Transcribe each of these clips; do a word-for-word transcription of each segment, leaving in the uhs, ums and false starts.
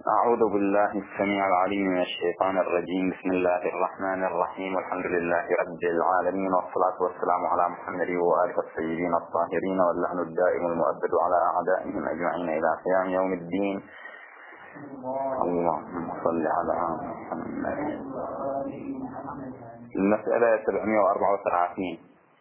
أعوذ بالله السميع العليم من الشيطان الرجيم. بسم الله الرحمن الرحيم، والحمد لله رب العالمين، والصلاة والسلام على محمد وآله الطيبين الطاهرين، واللعن الدائم المؤبد على أعدائهم أجمعين إلى قيام يوم الدين. اللهم صل على محمد. المسألة سبعمائة وأربعة وثلاثين.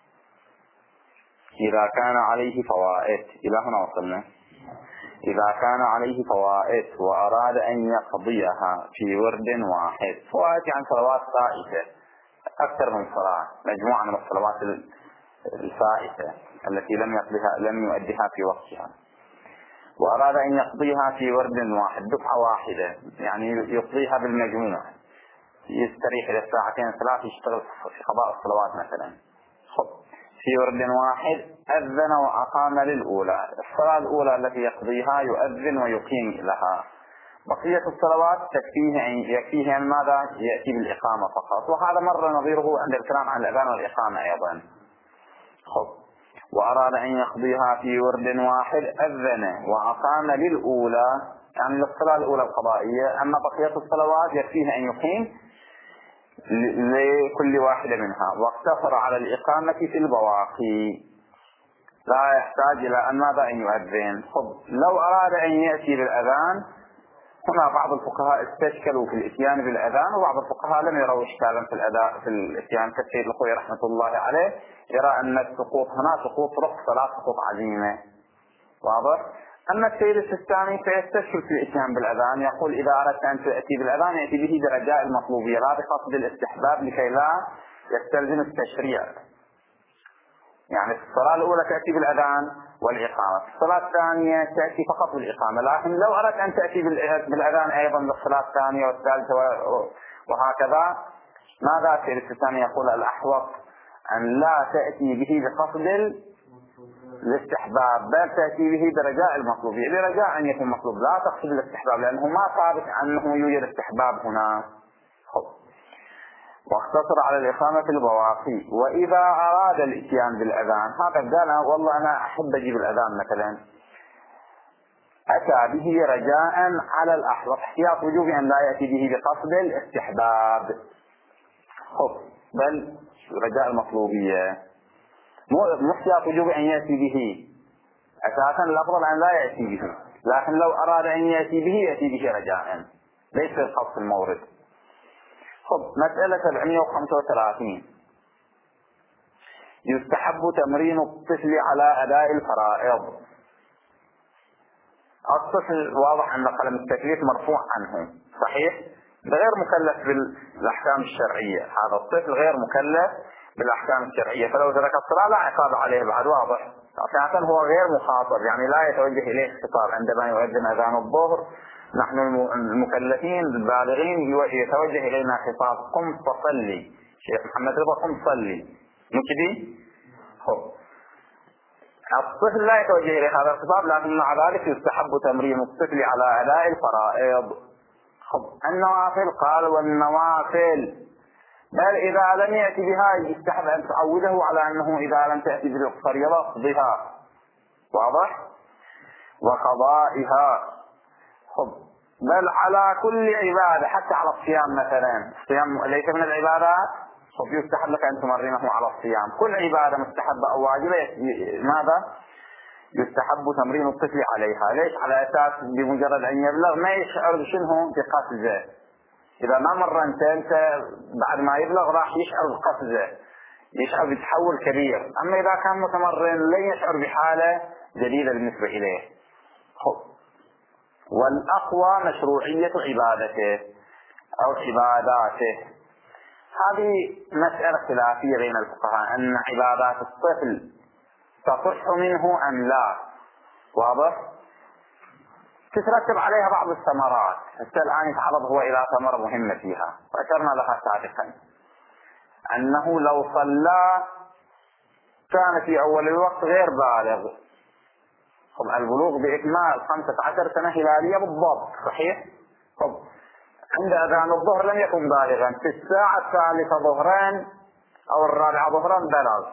إذا كان عليه فوائد، إلى هنا وصلنا. إذا كان عليه فوائد وأراد أن يقضيها في ورد واحد، فوائد يعني صلوات فائتة، أكثر من صلاة، مجموعة من الصلوات الفائتة التي لم يقضيها لم يؤديها في وقتها، وأراد أن يقضيها في ورد واحد، دفعة واحدة، يعني يقضيها بالمجموع، يستريح إلى ساعتين ثلاث، يشتغل في قضاء الصلوات مثلا. خب في ورد واحد أذن وأقام للأولى، الصلاة الأولى التي يقضيها يؤذن ويقيم لها، بقية الصلوات تكفيه أن يكفيه أن ماذا يأتي بالإقامة فقط، وهذا مرة نظيره عند الكلام عن الأذان والإقامة أيضا. خب وأراد أن يقضيها في ورد واحد أذن وأقام للأولى، يعني للصلاة الأولى القضائية، أما بقية الصلوات يكفيه أن يقيم لكل واحدة منها، واقتصر على الإقامة في البواقي، لا يحتاج إلى أن ماذا أن يؤذن. خب لو أراد أن يأتي بالأذان، هنا بعض الفقهاء استشكلوا في الإتيان بالأذان، وبعض الفقهاء لم يروا إشكالا في الأداء في الإتيان، كالسيد الخوي رحمة الله عليه يرى أن السقوط هنا سقوط رخصة لا سقوط عزيمة، واضح. أما السيد السيستاني فيستشكل في الإتيان بالأذان، يقول إذا أردت أن تأتي بالأذان يأتي به برجاء المطلوبية لا بقصد الاستحباب لكي لا يستلزم التشريع. يعني في الصلاة الأولى تأتي بالأذان والإقامة، في الصلاة الثانية تأتي فقط بالإقامة، لكن لو أردت أن تأتي بالأذان أيضا للصلاة الثانية والثالثة وهكذا، ماذا السيد السيستاني يقول الأحوط أن لا تأتي به بقصد الاستحباب، بل تأتي به برجاء المطلوبية، برجاء أن يكون مطلوب، لا تقصد الاستحباب، لأنه ما ثابت أنه يوجد استحباب هنا. خب واقتصر على الإقامة في البواقي. وإذا أراد الإتيان بالأذان، هذا قال والله أنا أحب أجيب الأذان مثلا، أتى به رجاء على الأحوط، احتياط وجوب أن لا يأتي به بقصد الاستحباب، خب بل رجاء المطلوبية، مو احتياط وجوب أن يأتي به، أساسا الأفضل أن لا يأتي به، لكن لو أراد أن يأتي به يأتي به رجاء، ليس القصد المورد. خب مسألة سبعمائة وخمسة وثلاثين. يستحب تمرين الطفل على أداء الفرائض. الطفل واضح أن قلم التكليف مرفوع عنه، صحيح؟ غير مكلف بالأحكام الشرعية، هذا الطفل غير مكلف بالأحكام الشرعية، فلو ترك الصلاة لا عقاب عليه بعد، واضح. عشان هو غير مخاطب، يعني لا يتوجه إليه خطاب عندما يؤذن أذان الظهر، نحن المكلفين البالغين يتوجه إلينا خطاب قم فصلي، شيخ محمد رضا قم صلي، مو كذي؟ خب الطفل لا يتوجه إليه هذا الخطاب، لكن مع ذلك يستحب تمرين الطفل على أداء الفرائض. خب النوافل قال والنوافل، بل إذا لم يأتي بها يستحب أن تعوده على أنه إذا لم تأتي بالفريضة اقضها، واضح، وقضائها. خب بل على كل عبادة، حتى على الصيام مثلا، الصيام ليس من العبادات، خب يستحب لك أن تمرنه على الصيام، كل عبادة مستحبة أو واجبة ماذا يستحب تمرين الطفل عليها. ليش؟ على أساس بمجرد أن يبلغ ما يشعر بشنه بقفزة، إذا ما مرنت أنت بعد ما يبلغ راح يشعر بقفزة، يشعر بتحول كبير، أما إذا كان متمرن لن يشعر بحالة جديدة بالنسبة إليه. خب والأقوى مشروعية عبادته أو عباداته، هذه مسألة خلافية بين الفقهاء، أن عبادات الطفل تصح منه أم لا، واضح، تترتب عليها بعض الثمرات. حتى الآن يتعرض هو إلى ثمرة مهمة فيها وأشرنا لها سابقا، أنه لو صلى كان في أول الوقت غير بالغ، طب البلوغ بإكمال خمسة عشر سنة هلالية بالضبط، صحيح؟ طب عند أذان الظهر لم يكن بالغا، في الساعة الثالثة ظهران أو الرابعة ظهران بلغ.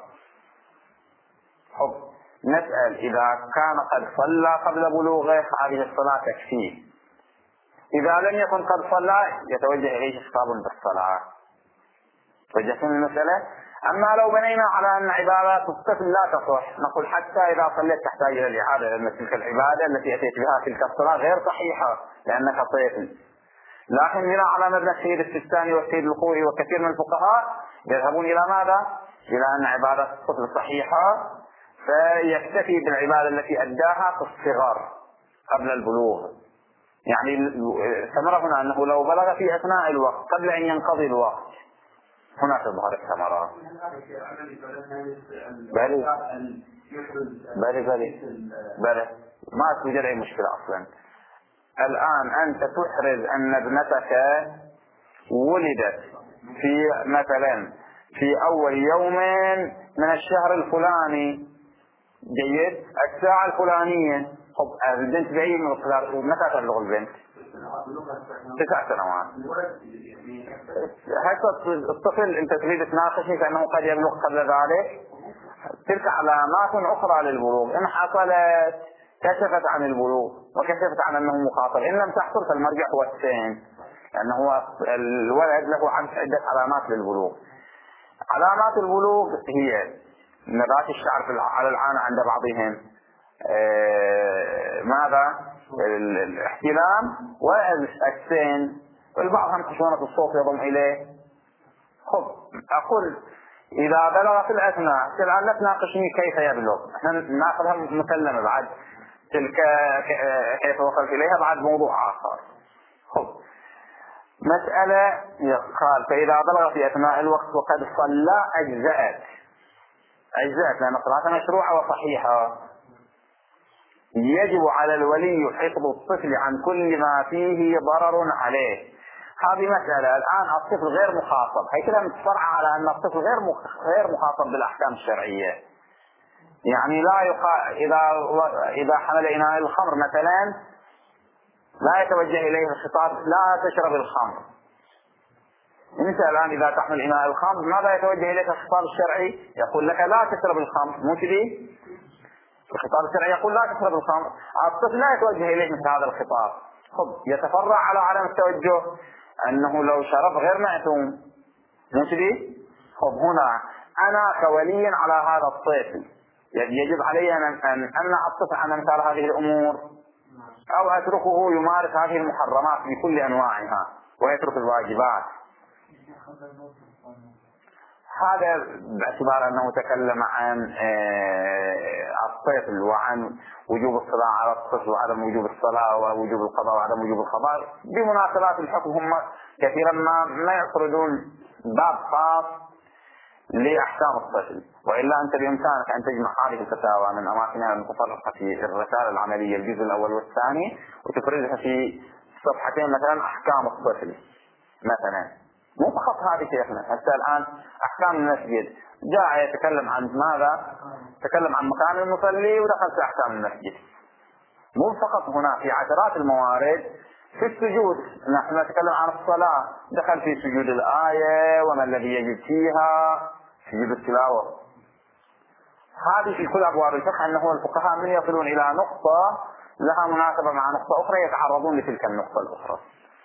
طب نسأل إذا كان قد صلى قبل بلوغه هذه الصلاة تكفيه، إذا لم يكن قد صلى يتوجه إليه خطاب بالصلاة. وجهتم المسألة؟ أما لو بنينا على أن عبادات الطفل لا تصح، نقول حتى إذا صليت تحتاج إلى الإعادة، لأن تلك العبادة التي أتيت بها تلك الصلاة غير صحيحة لأنك طفل. لكن بناء على مبنى السيد السيستاني والسيد الخوئي وكثير من الفقهاء يذهبون إلى ماذا؟ إلى أن عبادة الطفل صحيحة، فيكتفي بالعبادة التي أداها في الصغر قبل البلوغ. يعني ثمرة هنا أنه لو بلغ في أثناء الوقت قبل أن ينقضي الوقت هنا تظهر الثمرة. بلي بلي بلي بلي ما توجد أي مشكلة أصلا. الآن أنت تحرز أن ابنتك ولدت في مثلا في أول يوم من الشهر الفلاني، جيد، الساعة الفلانية. طب البنت بأي مقدار متى تبلغ البنت؟ تسع سنوات. هسه الطفل أنت تريد تناقشه كأنه قد يبلغ قبل ذلك. تلك علامات أخرى للبلوغ، إن حصلت كشفت عن البلوغ وكشفت عن أنه مخاطب، إن لم تحصل فالمرجع هو السن، لأنه هو الولد له عدة علامات للبلوغ. علامات البلوغ هي نبات الشعر على العانة عند بعضهم، آه ماذا؟ الاحتلام والسن، والبعض هم خشونة الصوت يضم إليه. خب أقول إذا بلغ في الأثناء الآن لا تناقشني كيف يبلغ، احنا ناخذها مسلمة بعد تلك كيف وصلت إليها بعد موضوع آخر. خب مسألة قال فإذا بلغ في أثناء الوقت وقد صلى أجزأت أجزأت لأن صلاة مشروعة وصحيحة. يجب على الولي حفظ الطفل عن كل ما فيه ضرر عليه. هذه مسألة الآن الطفل غير مخاطب، هي كده متصرعة على أن الطفل غير غير مخاطب بالأحكام الشرعية. يعني لا يقال إذا إذا حمل إناء الخمر مثلا لا يتوجه إليه الخطاب لا تشرب الخمر. أنت الآن إذا تحمل إناء الخمر ماذا يتوجه إليك الخطاب الشرعي؟ يقول لك لا تشرب الخمر، مو كذي؟ الخطاب الشرعي يقول لا تشرب الخمر، الطفل لا يتوجه إليه مثل هذا الخطاب. خب يتفرع على عدم التوجه أنه لو شرب غير معتوم، مو كذي؟ خب هنا أنا كولي على هذا الطفل يجب علي أن أن أمنع الطفل عن مثل هذه الأمور، أو أتركه يمارس هذه المحرمات بكل أنواعها ويترك الواجبات. هذا باعتبار أنه تكلم عن الطفل وعن وجوب الصلاة على الطفل وعدم وجوب الصلاة ووجوب القضاء وعدم وجوب القضاء. بمناسبات الحكم هم كثيرا ما ما يفردون باب خاص لأحكام الطفل، وإلا أنت بإمكانك أن تجمع هذه الفتاوى من أماكنها المتفرقة في الرسالة العملية الجزء الأول والثاني وتفردها في صفحتين مثلا أحكام الطفل مثلا. مو فقط هذه شيخنا، هسه الآن أحكام المسجد جاء يتكلم عن ماذا؟ تكلم عن مكان المصلي ودخل في أحكام المسجد. مو فقط هنا، في عشرات الموارد. في السجود نحن نتكلم عن الصلاة، دخل في سجود الآية وما الذي يجب فيها، سجود التلاوة. هذه في كل أبواب الفقه أنه الفقهاء من يصلون إلى نقطة لها مناسبة مع نقطة أخرى يتعرضون لتلك النقطة الأخرى.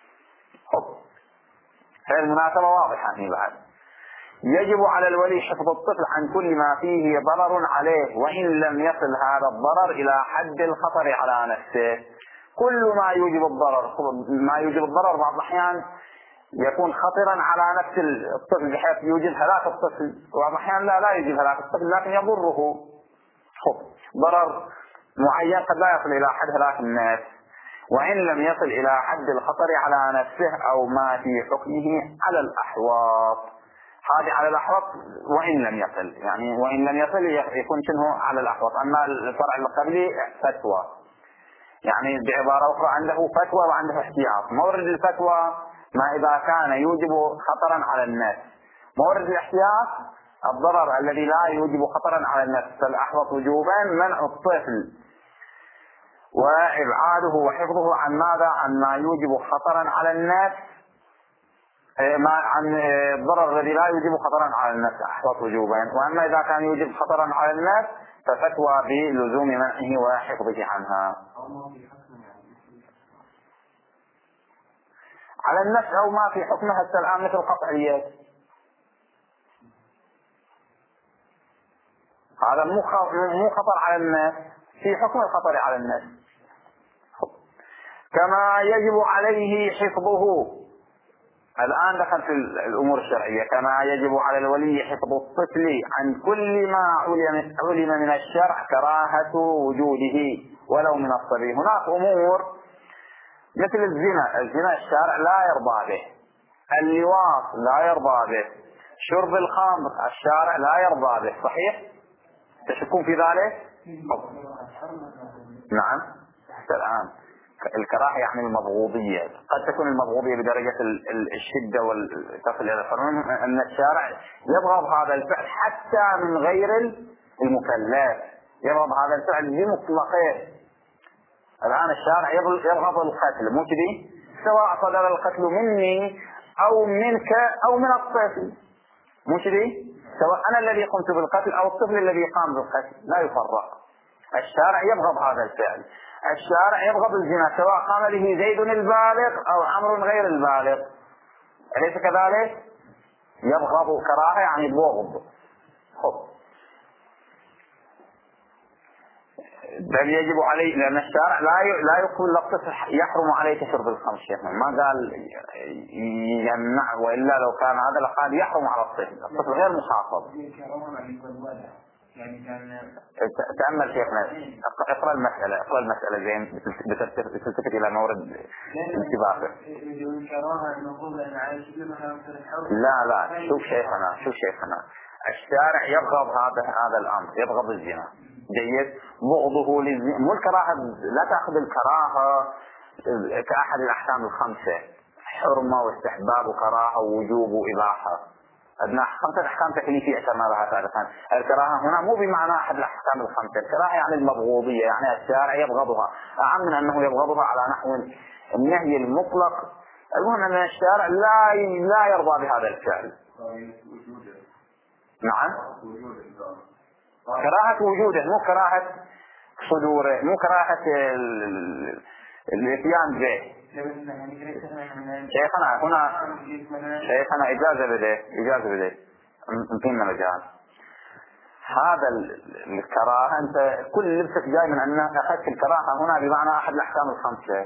هذه المناسبة واضحة هنا بعد. يجب على الولي حفظ الطفل عن كل ما فيه ضرر عليه وإن لم يصل هذا الضرر إلى حد الخطر على نفسه. كل ما يوجب الضرر ما يوجب الضرر بعض الأحيان يكون خطرا على نفس الطفل بحيث يوجب هلاك الطفل، وبعض الأحيان لا لا يوجب هلاك الطفل لكن يضره ضرر معين قد لا يصل إلى حد هلاك الناس، وإن لم يصل إلى حد الخطر على نفسه أو ما في حكمه على الأحواط. هذه على الأحواط وإن لم يصل، يعني وإن لم يصل يكون شنو على الأحواط. أما الفرع القبلي فتوى، يعني بعبارة أخرى عنده فتوى وعنده احتياط. مورد الفتوى ما إذا كان يوجب خطرا على الناس، مورد الاحتياط الضرر الذي لا يوجب خطرا على الناس. فالأحوط وجوبا منع الطفل وإبعاده وحفظه عن ماذا؟ عن ما يوجب خطرا على الناس، ما عن الضرر الذي لا يوجب خطرا على الناس أحوط وجوبا. وأما إذا كان يوجب خطرا على الناس ففتوى بلزوم منعه وحفظه عنها. على النفس أو ما في حكمها هسه الآن مثل قطع اليد، هذا مو مو خطر على النفس، في حكم الخطر على النفس. كما يجب عليه حفظه، الآن دخل في الأمور الشرعية. كما يجب على الولي حفظ الطفل عن كل ما علم من الشرع كراهة وجوده ولو من الصبي. هناك أمور مثل الزنا، الزنا الشارع لا يرضى به، اللواط لا يرضى به، شرب الخمر الشارع لا يرضى به، صحيح؟ تشكون في ذلك؟ نعم. حتى الآن الكراهة يعني المبغوضية، قد تكون المبغوضية بدرجة الشدة والتصل إلى الحرمة، أن الشارع يبغض هذا الفعل حتى من غير المكلف، يبغض هذا الفعل بمطلقه. الآن الشارع يبغض القتل، مو كذي؟ سواء صدر القتل مني أو منك أو من الطفل، مو كذي؟ سواء أنا الذي قمت بالقتل أو الطفل الذي قام بالقتل، لا يفرق. الشارع يبغض هذا الفعل. الشارع يبغض الزنا سواء قام به زيد البالغ أو عمرو غير البالغ، أليس كذلك؟ يبغض كراهة يعني بغض. خب. بل يجب عليه، لأن الشارع لا لا يقول للطفل يحرم عليك شرب الخمر، شيخنا ما قال يمنع، وإلا لو كان هذا لقال يحرم على الطفل، الطفل غير مخاطب. تأمل شيخنا، اقرأ المسألة، اقرأ المسألة زين بتلتفت إلى مورد انتباهك. لا لا، شوف شيخنا، شوف شيخنا، الشارع يبغض هذا هذا الأمر، يبغض الزنا. جيد. بغضه للزنا، مو الكراهة، لا تأخذ الكراهة كأحد الأحكام الخمسة، حرمة واستحباب وكراهة ووجوب وإباحة، أبناء خمسة أحكام تكليفية اعتبرها سابقا. الكراهة هنا مو بمعنى أحد الأحكام الخمسة، الكراهة يعني المبغوضية، يعني الشارع يبغضها، أعم من أنه يبغضها على نحو النهي المطلق. المهم أن الشارع لا لا يرضى بهذا الفعل. نعم. كراهة وجوده، مو كراهة صدوره، مو كراهة الاتيان به. شيخنا هنا، شيخنا إجازة بده، إجازة بده انتهينا مجال هذا الكراهة. أنت كل لبسك جاي من أن أخذت الكراهة هنا بمعنى أحد الأحكام الخمسة.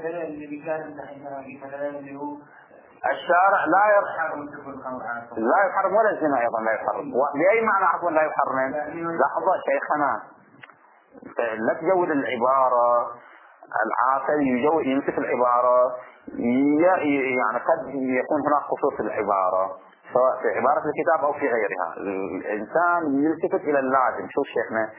الشارع لا يحرم لا يحرم ولا الزنا أيضا لا يحرم. بأي معنى عفوا لا يحرم؟ لحظة شيخنا، لا تجود العبارة، العاقل يجود يمسك العبارة، يعني قد يكون هناك قصور في العبارة سواء في عبارة الكتاب أو في غيرها. الإنسان يلتفت إلى اللازم. شوف شيخنا،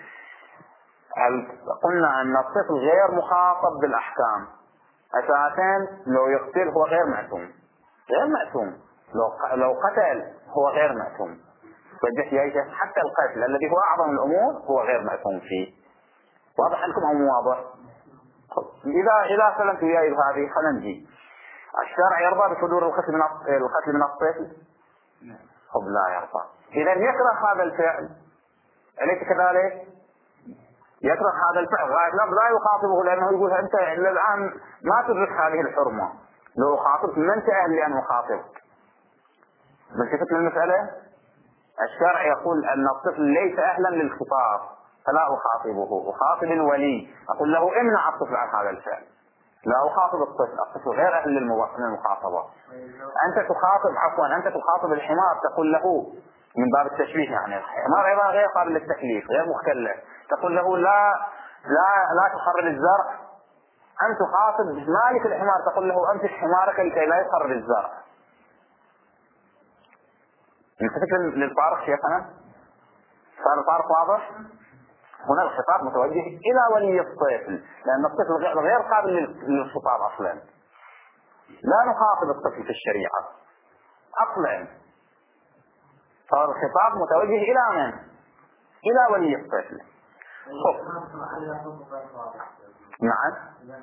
قلنا أن الطفل غير مخاطب بالأحكام أساسا، لو يقتل هو غير معصوم، غير معصوم، لو لو قتل هو غير معصوم. وجه يا حتى القتل الذي هو أعظم الأمور هو غير معصوم فيه. واضح لكم أو مو واضح؟ إذا إذا سلمت وياي بهذه خلينا نجي. الشرع يرضى بصدور القتل من القتل من الطفل؟ خب لا يرضى. إذا يكره هذا الفعل، أليس كذلك؟ يكره هذا الفعل غاية لا يخاطبه، لأنه يقول أنت الآن ما تدرك هذه الحرمة، لو خاطبت من أنت أهل لأن أخاطبك. ملتفت للمسألة؟ الشرع يقول أن الطفل ليس أهلا للخطاب فلا أخاطبه، أخاطب الولي أقول له امنع الطفل عن هذا الفعل، لا أخاطب الطفل، الطفل غير أهل للمخاطبة. أنت تخاطب عفوا أنت تخاطب الحمار تقول له من باب التشبيه، يعني الحمار أيضا غير قابل للتكليف غير مكلف، تقول له لا لا لا تخرب الزرع. أنت تخاطب مالك الحمار تقول له أمسك حمارك لكي لا يخرب الزرع. نتفكر للفارق شيخنا؟ صار الفارق واضح؟ هنا الخطاب متوجه إلى ولي الطفل، لأن الطفل غير قابل للخطاب أصلا. لا نخاطب الطفل في الشريعة أصلا، صار الخطاب متوجه إلى من؟ إلى ولي الطفل. نعم.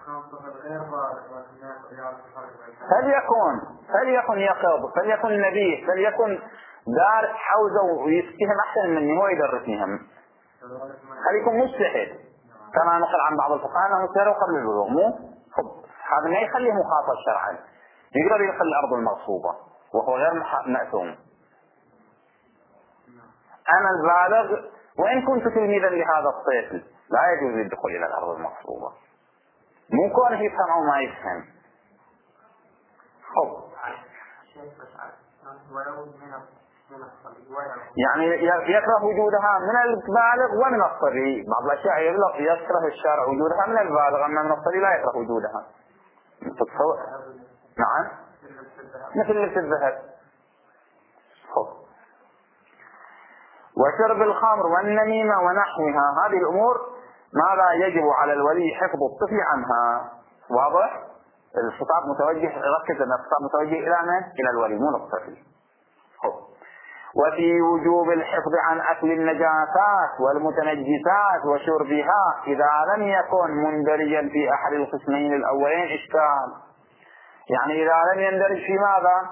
فليكن فليكن يقظ، فليكن نبيه، فليكن دارس حوزة ويفتهم أحسن مني هو يدرسنيهم. خليكم مجتهد كما نقل عن بعض الفقهاء أنه سيروا قبل البلوغ، مو هذا ما يخليه مخاطب شرعا. يقدر يدخل الأرض المغصوبة وهو غير مأثوم. أنا البالغ وإن كنت تلميذا لهذا الطفل لا يجوز الدخول إلى الأرض المغصوبة، مو كونه يفهم أو ما يفهم. خب يعني يكره وجودها من البالغ ومن الصبي. بعض الأشياء يكره الشارع وجودها من البالغ، أما من الصبي لا يكره وجودها. تتصور؟ نعم، مثل لبس الذهب. وشرب الخمر والنميمة ونحوها، هذه الأمور ماذا يجب على الولي حفظ الطفل عنها. واضح؟ الخطاب متوجه، ركز أن الخطاب متوجه إلى من؟ إلى الولي مو للطفل. وفي وجوب الحفظ عن أكل النجاسات والمتنجسات وشربها إذا لم يكن مندرجا في أحد القسمين الأولين إشكال. يعني إذا لم يندرج في ماذا؟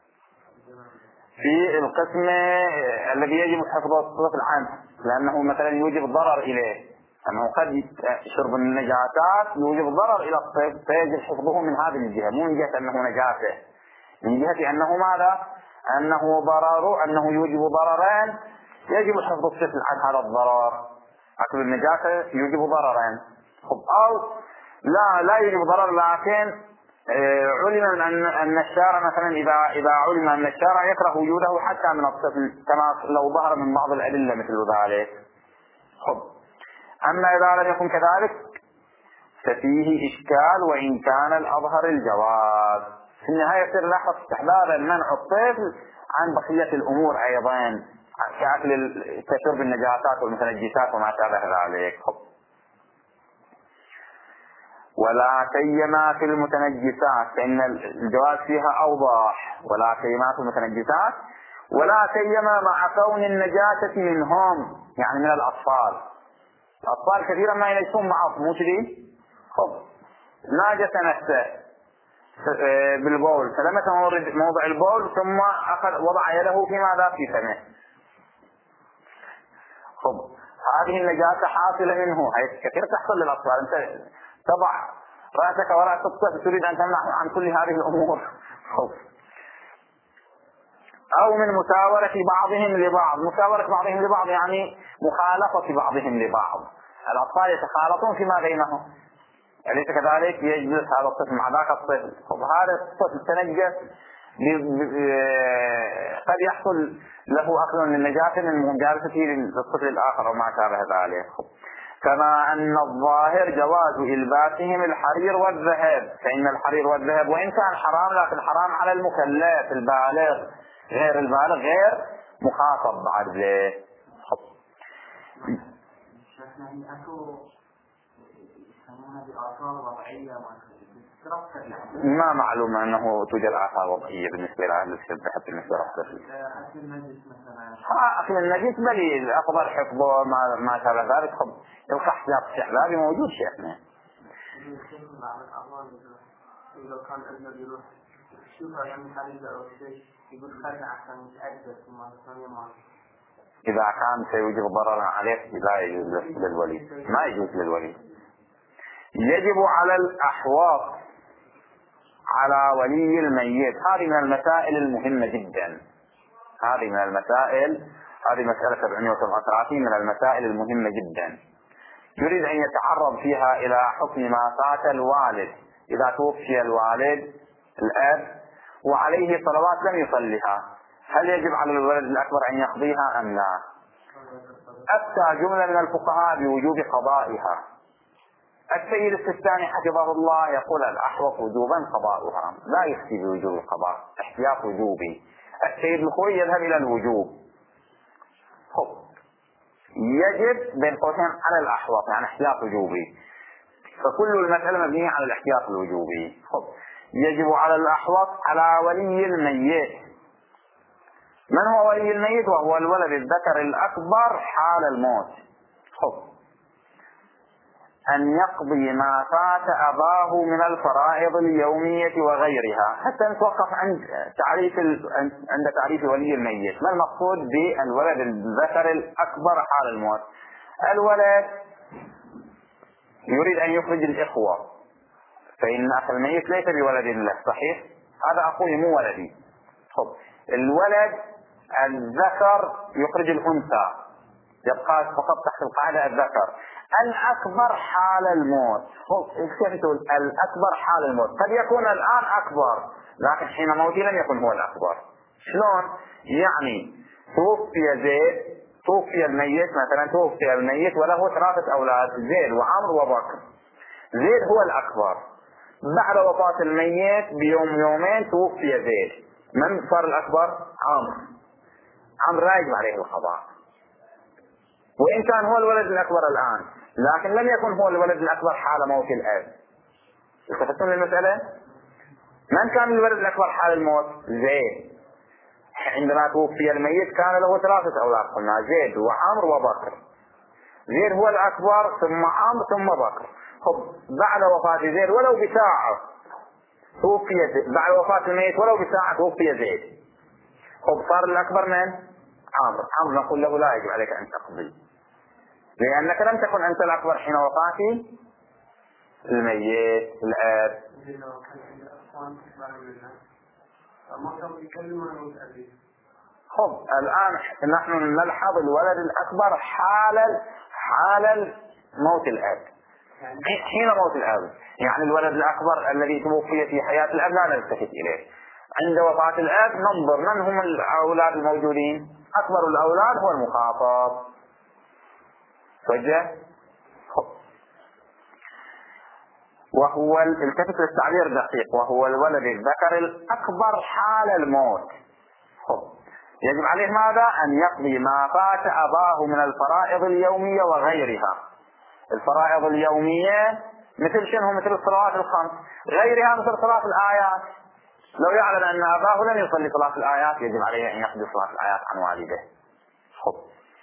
في القسم الذي يجب حفظ الطفل عنه، لأنه مثلا يوجب ضرر إليه، أنه قد شرب النجاسات يوجب ضرر إلى الطفل فيجب حفظه من هذه الجهة، مو من جهة أنه نجاسة، من جهة أنه ماذا؟ أنه ضرر، أنه يوجب ضررين يجب حفظ الطفل عن هذا الضرر. أكل النجاسة يوجب ضررين، أو لا لا يوجب ضرر، لكن علم من أن أن الشارع مثلا إذا إذا علم أن الشارع يكره وجوده حتى من الطفل كما لو ظهر من بعض الأدلة مثل ذلك. خب. أما إذا لم يكن كذلك ففيه إشكال وإن كان الأظهر الجواز. في النهاية يصير لاحظ استحبابا منع الطفل عن بقية الأمور أيضا كأكل كشرب النجاسات والمتنجسات وما شابه ذلك. خب. ولا سيما في المتنجسات، فإن الجواز فيها أوضح. ولا سيما في المتنجسات، ولا سيما مع كون النجاسة منهم، يعني من الأطفال. الأطفال كثيرا ما ينجسون معه، مو كذي؟ خب. ناجس نفسه بالبول، فلمس موضع البول ثم أخذ وضع يده في ماذا؟ في فمه. خب. هذه النجاسة حاصلة منه، هي كثير تحصل للأطفال. أنت تضع رأسك ورأس الطفل تريد أن تمنعه عن كل هذه الأمور. خب. أو من مساورة بعضهم لبعض. مساورة بعضهم لبعض يعني مخالفة بعضهم لبعض. الأطفال يتخالطون فيما بينهم، أليس كذلك؟ يجلس هذا الطفل مع ذاك الطفل، وهذا الطفل تنجس قد يحصل له أخذ من النجاسة من مجالسته للطفل الآخر وما شابه ذلك. كما أن الظاهر جواز إلباسهم الحرير والذهب، فإن الحرير والذهب وإن كان حرام لكن حرام على المكلف البالغ، غير البالغ غير مخاطب بعد ذلك. ما معلوم أنه توجد آثار وضعية بالنسبة لأهل السبب حتى بالنسبة للطفل. أكل النجس بلي الأفضل حفظه ما ما شابه ذلك. خب يلقى احتياط استحبابي موجود شيخنا. إذا كان الذي يروح شوفها يعني حديث أو شيء يقول خلنا عشان يتأدب وما ما إذا كان سيوجب ضررا عليه لا يجوز للولي، ما يجوز للولي. يجب على الأحواط على ولي الميت. هذه من المسائل المهمة جدا، هذه من المسائل، هذه مسألة سبعمائة وسبعة وثلاثين من المسائل المهمة جدا. يريد أن يتعرض فيها إلى حكم ما فات الوالد. إذا توفي الوالد الأب وعليه صلوات لم يصلها، هل يجب على الولد الأكبر أن يقضيها أم لا؟ أفتى جملة من الفقهاء بوجوب قضائها. السيد السيستاني حفظه الله يقول الأحوط وجوبا قضاؤها، لا يفتي بوجوب القضاء، احتياط وجوبي. السيد الخوي يذهب إلى الوجوب. خب. يجب بين قوسين على الأحوط، يعني احتياط وجوبي، فكل المسألة مبنية على الاحتياط الوجوبي. خب. يجب على الأحوط على ولي الميت. من هو ولي الميت؟ وهو الولد الذكر الأكبر حال الموت. خب. أن يقضي ما فات أباه من الفرائض اليومية وغيرها. حتى نتوقف عند تعريف عند تعريف ولي الميت. ما المقصود بالولد الذكر الأكبر حال الموت؟ الولد يريد أن يخرج الإخوة، فإن أخ الميت ليس بولد له، صحيح؟ هذا أخوي مو ولدي. خب الولد الذكر يخرج الأنثى، يبقى فقط تحت القاعدة الذكر. الأكبر حال الموت. كيف تقول الأكبر حال الموت؟ قد يكون الآن أكبر لكن حين موته لم يكن هو الأكبر. شلون؟ يعني توفي زيد، توفي الميت مثلا، توفي الميت وله ثلاثة أولاد زيد وعمر وبكر. زيد هو الأكبر، بعد وفاة الميت بيوم يومين توفي زيد، من صار الأكبر؟ عمرو. عمرو لا يجب عليه القضاء وإن كان هو الولد الأكبر الآن، لكن لم يكن هو الولد الأكبر حال موت الأب. التفتون للمسألة؟ من كان الولد الأكبر حال الموت؟ زيد. عندما توفي الميت كان له ثلاثة أولاد قلنا، زيد وعمرو وبكر. زيد هو الأكبر ثم عمرو ثم بكر. خب بعد وفاة زيد ولو بساعة توفي زيد، بعد وفاة الميت ولو بساعة توفي زيد. خب صار الأكبر من؟ عمرو. عمرو نقول له لا يجب عليك أن تقضي، لأنك لم تكن أنت الأكبر حين وفاة الميت الآب. خب الآن نحن نلحظ الولد الأكبر حال حال موت الآب، حين موت الآب. يعني الولد الأكبر الذي توفي في حياة الآب لا نلتفت إليه، عند وفاة الآب ننظر من هم الأولاد الموجودين. أكبر الأولاد هو المخاطب. وجه وهو التفت للتعبير دقيق، وهو الولد الذكر الأكبر حال الموت. يجب عليه ماذا؟ أن يقضي ما فات أباه من الفرائض اليومية وغيرها. الفرائض اليومية مثل شنو؟ مثل الصلوات الخمس. غيرها مثل صلاة الآيات، لو يعلم أن أباه لم يصلي صلاة الآيات يجب عليه أن يقضي صلاة الآيات عن والده. خب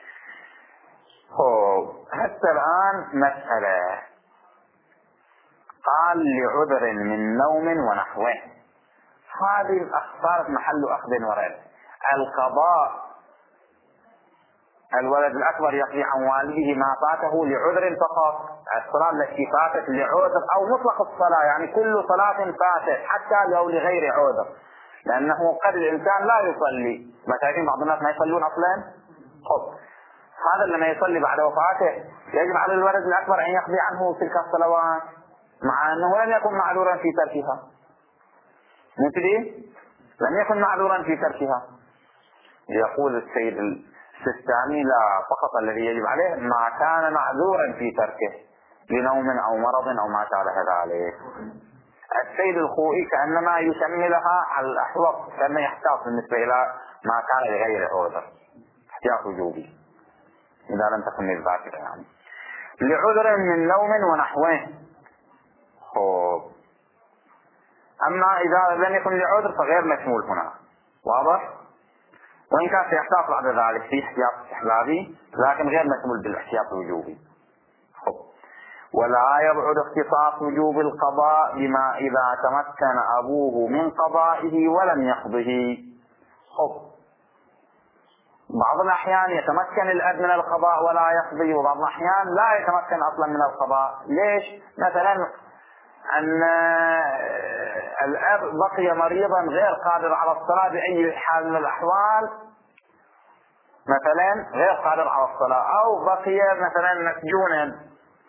خب حتى الآن مسألة قال لعذر من نوم ونحوه، هذه صارت محل أخذ ورد. القضاء الولد الأكبر يقضي عن والده ما فاته لعذر فقط. الصلاة التي فاتت لعذر أو مطلق الصلاة، يعني كل صلاة فاتت حتى لو لغير عذر، لأنه قد الإنسان لا يصلي، مثلا بعض الناس ما يصلون أصلا. خب هذا لما يصلي بعد وفاته يجب على الولد الأكبر أن يقضي عنه تلك الصلوات مع أنه لم يكن معذورا في تركها. مثلي لم يكن معذورا في تركها. يقول السيد السيستاني لا، فقط الذي يجب عليه ما كان معذورا في تركه لنوم أو مرض أو ما شابه ذلك. السيد الخوئي كأنما يشملها على الأحوط، كأنه يحتاط بالنسبة إلى ما كان لغير عذر، احتياط وجوبي إذا لم تكن للذاكرة، يعني لعذر من نوم ونحوه. خوب. أما إذا لم يكن لعذر فغير مشمول هنا، واضح؟ وإن كان سيحتاط بعد ذلك في احتياط استحبابي لكن غير مشمول بالاحتياط الوجوبي. ولا يبعد اختصاص وجوب القضاء بما إذا تمكن أبوه من قضائه ولم يقضه. خب بعض الأحيان يتمكن الأب من القضاء ولا يقضي، وبعض الأحيان لا يتمكن أصلا من القضاء. ليش؟ مثلا أن الأب بقي مريضا غير قادر على الصلاة بأي حال من الأحوال، مثلا غير قادر على الصلاة، أو بقي مثلا مسجونا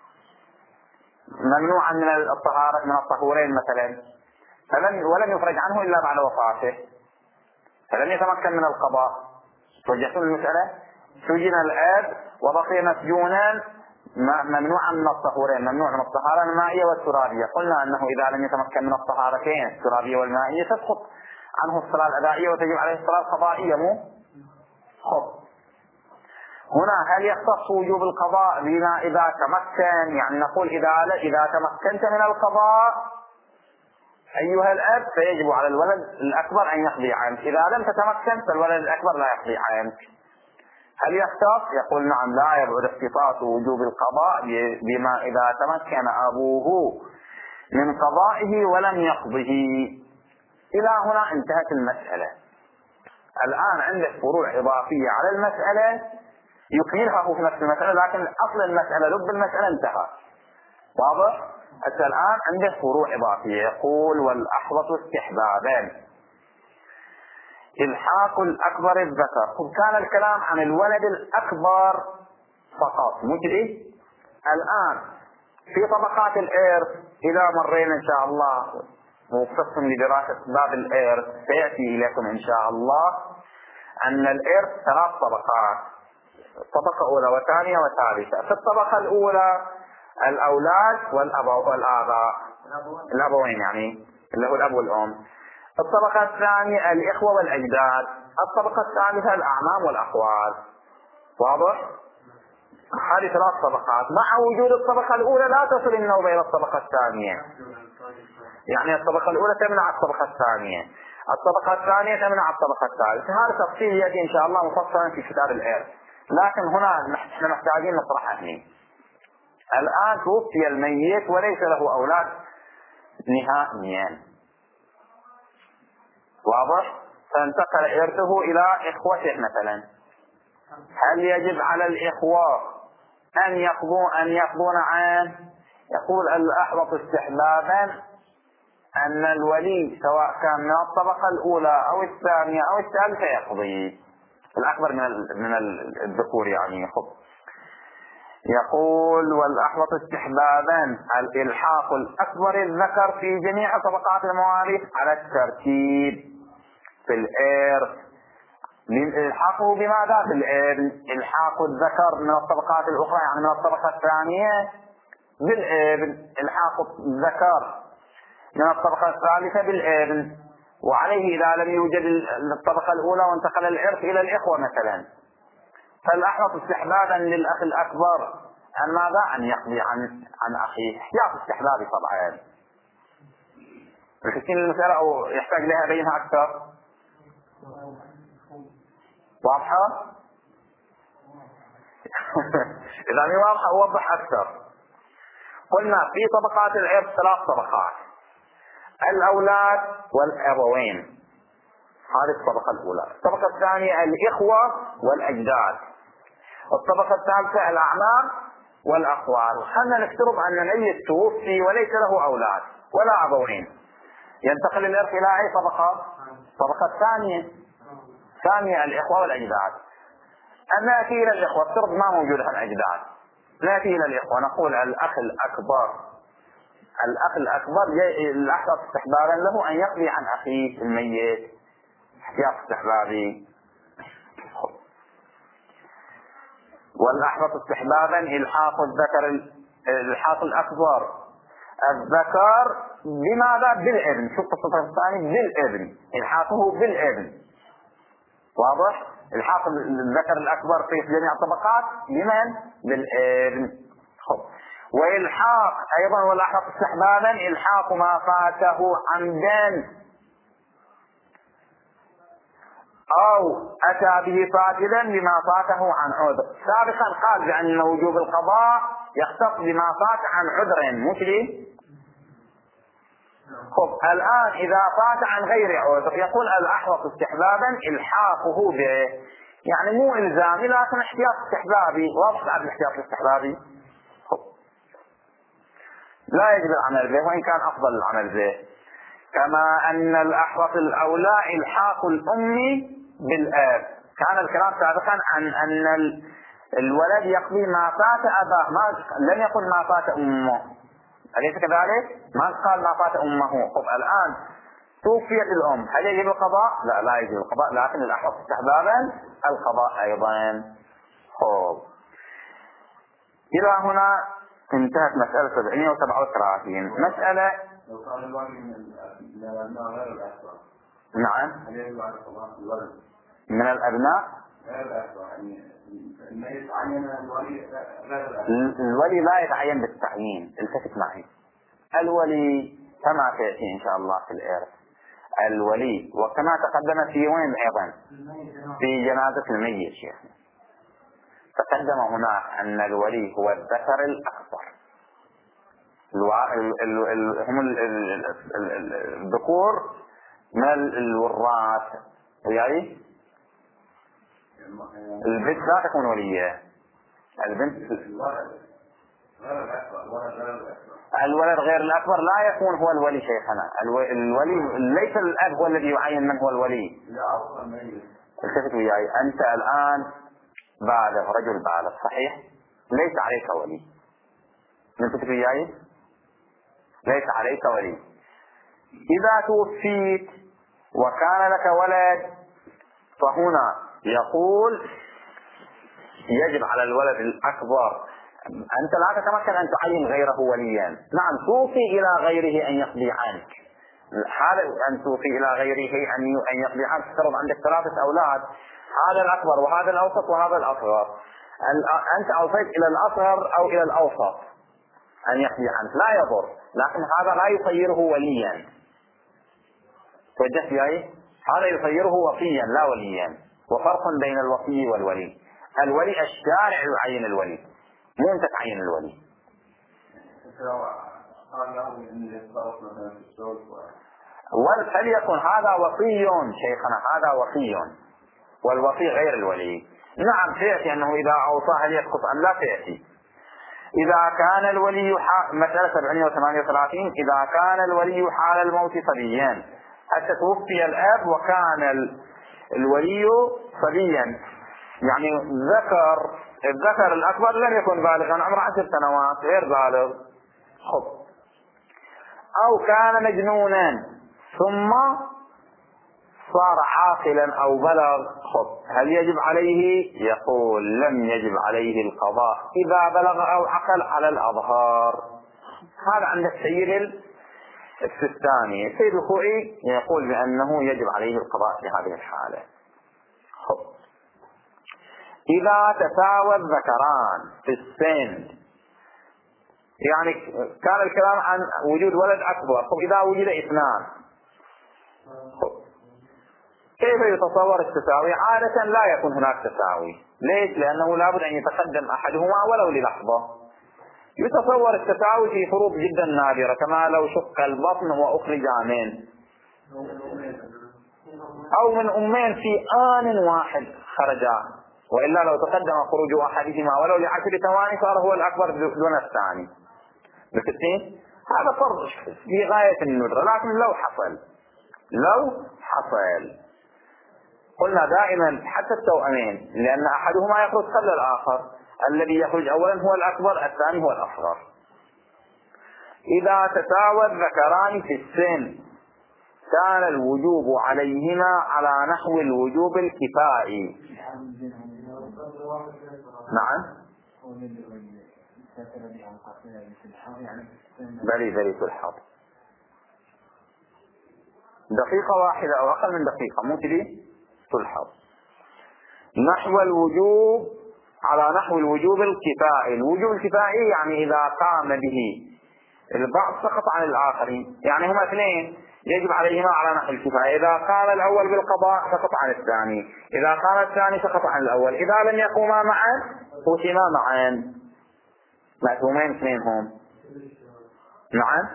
ممنوعا من الطهارة من الطهورين مثلا، فلم ولم يفرج عنه إلا بعد وفاته، فلم يتمكن من القضاء. توجهتم المسألة؟ سجن الأب وبقي مسجونا ممنوعا من الطهورين، ممنوع من الطهارة المائية والترابية. قلنا أنه إذا لم يتمكن من الطهارتين الترابية والمائية تسقط عنه الصلاة الأدائية وتجب عليه الصلاة القضائية. مو خب هنا هل يختص وجوب القضاء بما إذا تمكن؟ يعني نقول إذا إذا تمكنت من القضاء أيها الأب فيجب على الولد الأكبر أن يقضي عنك، إذا لم تتمكن فالولد الأكبر لا يقضي عنك. هل يختص؟ يقول نعم، لا يبعد اختصاص وجوب القضاء بما إذا تمكن أبوه من قضائه ولم يقضه. إلى هنا انتهت المسألة. الآن عندك فروع إضافية على المسألة يكملها هو في نفس المسألة، لكن أصل المسألة لب المسألة انتهى. واضح؟ حتى الآن عنده فروع إضافية. يقول والأحوط استحبابا إلحاق الأكبر الذكر. كان الكلام عن الولد الأكبر فقط مجري. الآن في طبقات الإرث إذا مرينا إن شاء الله وقسم لدراسة باب الإرث سيأتي إليكم إن شاء الله أن الإرث ثلاث طبقات، طبقة أولى وثانية وثالثة. في الطبقة الأولى الأولاد والأبو والآباء الأبوين يعني اللي هو الأب والأم. الطبقة الثانية الإخوة والأجداد. الطبقة الثالثة الأعمام والأخوال. واضح؟ هذه ثلاث طبقات. مع وجود الطبقة الأولى لا تصل النوبة إلى الطبقة الثانية، يعني الطبقة الأولى تمنع الطبقة الثانية، الطبقة الثانية تمنع الطبقة الثالثة. هذا تفصيل يأتي إن شاء الله مفصلا في كتاب الإرث، لكن هنا نحن محتاجين نطرح هنا. الآن توفي الميت وليس له أولاد نهائيا، واضح؟ فانتقل إرثه إلى إخوته مثلا. هل يجب على الإخوة أن يقضون أن يقضون عنه؟ يقول الأحوط استحبابا أن الولي سواء كان من الطبقة الأولى أو الثانية أو الثالثة يقضي الأكبر من من الذكور يعني يخط. يقول والأحوط استحبابا الإلحاق الأكبر الذكر في جميع طبقات المواريث على الترتيب في الإرث. إلحاقه بماذا؟ في الابن. إلحاق الذكر من الطبقات الأخرى يعني من الطبقة الثانية بالابن، إلحاق الذكر من الطبقة الثالثة بالابن. وعليه إذا لم يوجد الطبقة الأولى وانتقل الإرث إلى الإخوة مثلا، فالأحوط استحبابا للأخ الأكبر أن ماذا؟ أن يقضي عن عن أخيه احتياط استحبابي طبعا. الحسين المسألة أو يحتاج لها بينها أكثر؟ واضحة؟ إذا هي واضحة أوضح أكثر. قلنا في طبقات الإرث ثلاث طبقات: الأولاد والأبوين، هذه الطبقة الأولى. الطبقة الثانية الإخوة والأجداد. الطبقة الثالثة الأعمام والأخوال. خلنا نفترض أن ميت توفي وليس له أولاد ولا أبوين، ينتقل الإرث إلى أي طبقة؟ الطبقة الثانية ثانية الإخوة والأجداد. أن نأتي إلى الإخوة، افترض ما موجود الأجداد، نأتي إلى الإخوة نقول الأخ الأكبر الأخ الأكبر الأحوط استحبابا له أن يقضي عن أخيه الميت احتياط استحبابي. والأحوط استحبابا إلحاق الذكر الإلحاق الأكبر الذكر بماذا؟ بالابن. شوف الصفة الثانية بالابن، إلحاقه بالابن. واضح؟ الحاق الذكر الأكبر في جميع الطبقات بمن؟ بالابن. خب. وإلحاق أيضا والأحوط استحبابا إلحاق ما فاته عمدا أو أتى به فاقدا بما فاته عن عذر. سابقا قال بأن وجوب القضاء يختص بما فات عن عذر مثل. خب الآن إذا فات عن غير عذر يقول الأحوط استحبابا إلحاقه به، يعني مو إلزامي لكن احتياط استحبابي. واضح بعد الاحتياط الاستحبابي؟ لا يجب العمل به وإن كان أفضل العمل به. كما أن الأحوط الأولى إلحاق الأم بالآب. كان الكلام سابقا عن أن الولد يقضي ما فات أباه، ما لم يقل ما فات أمه، أليس كذلك؟ ما قال ما فات أمه. طب الآن توفيت الأم، هل يجب القضاء؟ لا لا يجب القضاء، لكن الأحوط استحبابا القضاء أيضا. خب إلى هنا انتهت مسألة سبعمائة وسبعة وثلاثين. مسألة لو كان الوالد من الأبناء غير الأسرى. نعم. هل يجب على القضاء الولد من الأبناء غير الأسرى، يعني ما يتعين الولي غير الأسرى. الولي لا يتعين بالتعيين. التفت معي. الولي كما سيأتي إن شاء الله في الإرث، الولي وكما تقدم في وين أيضا في جنازة الميت شيخنا، تقدم هناك أن الولي هو الذكر الأكبر. هم الذكور من الوراث، يعني البنت لا تكون ولية. البنت الولد غير الأكبر لا يكون هو الولي شيخنا. الولي ليس الأب هو الذي يعين من هو الولي. التفت وياي، أنت الآن بالغ، رجل بالغ صحيح، ليس عليك ولي. التفت وياي، ليس عليك ولي. إذا توفيت وكان لك ولد فهنا يقول يجب على الولد الأكبر، أنت لا تتمكن أن تعين غيره وليا. نعم، توفي إلى غيره أن يقضي عنك. هذا أن توفي إلى غيره أن يقضي عنك. تفترض عندك ثلاثة أولاد، هذا الأكبر وهذا الأوسط وهذا الأصغر، أنت أوصيت إلى الأصغر أو إلى الأوسط أن يقضي عنك، لا يضر، لكن هذا لا يصيره وليا. توجهت إليه؟ هذا يصيره وصيا لا وليا. وفرق بين الوصي والولي. الولي الشارع يعين الولي، مو أنت تعين الولي. فليكن هذا وصي شيخنا، هذا وصي، والوصي غير الولي. نعم تأتي أنه إذا أوصى هل يسقط أم لا تأتي. إذا كان الولي مسألة سبعمائة وثمانية وثلاثين، إذا كان الولي حال الموت صبيا، حتى توفي الأب وكان الولي صبيا، يعني ذكر الذكر الأكبر لم يكن بالغا، عمره عشر سنوات غير بالغ، خب، أو كان مجنونا ثم صار عاقلا أو بلغ، خب، هل يجب عليه؟ يقول لم يجب عليه القضاء إذا بلغ أو عقل على الأظهار. هذا عند السيد السيستاني. السيد الخوئي يقول بأنه يجب عليه القضاء في هذه الحالة. خب، إذا تساوى الذكران في السن، يعني كان الكلام عن وجود ولد أكبر، طب إذا وجد اثنان كيف يتصور التساوي؟ عادة لا يكون هناك تساوي. ليش؟ لأنه لابد أن يتقدم أحدهما ولو للحظة. يتصور التساوي في فروق جدا نادرة، كما لو شق البطن وأخرج من أو من أمين في آن واحد خرجا، وإلا لو تقدم خروج أحدهما ولو لعشر ثواني صار هو الأكبر دون الثاني بستين. هذا فرض في غاية الندرة، لكن لو حصل لو حصل قلنا دائما حتى التوأمين، لأن أحدهما يخرج قبل الآخر، الذي يخرج أولا هو الأكبر، الثاني هو الأصغر. إذا تساوى الذكران في السن كان الوجوب عليهما على نحو الوجوب الكفائي. نعم بلي بلي تلحظ دقيقة واحدة أو أقل من دقيقة، مو تلي تلحظ نحو الوجوب على نحو الوجوب الكفائي. الوجوب الكفائي يعني إذا قام به البعض سقط عن الآخرين، يعني هما اثنين يجب عليهما على نحو الكفاية. إذا قام الأول بالقضاء سقط عن الثاني، إذا قام الثاني سقط عن الأول. إذا لم يقوما معا قسما معا. مأثومين اثنين هم. نعم،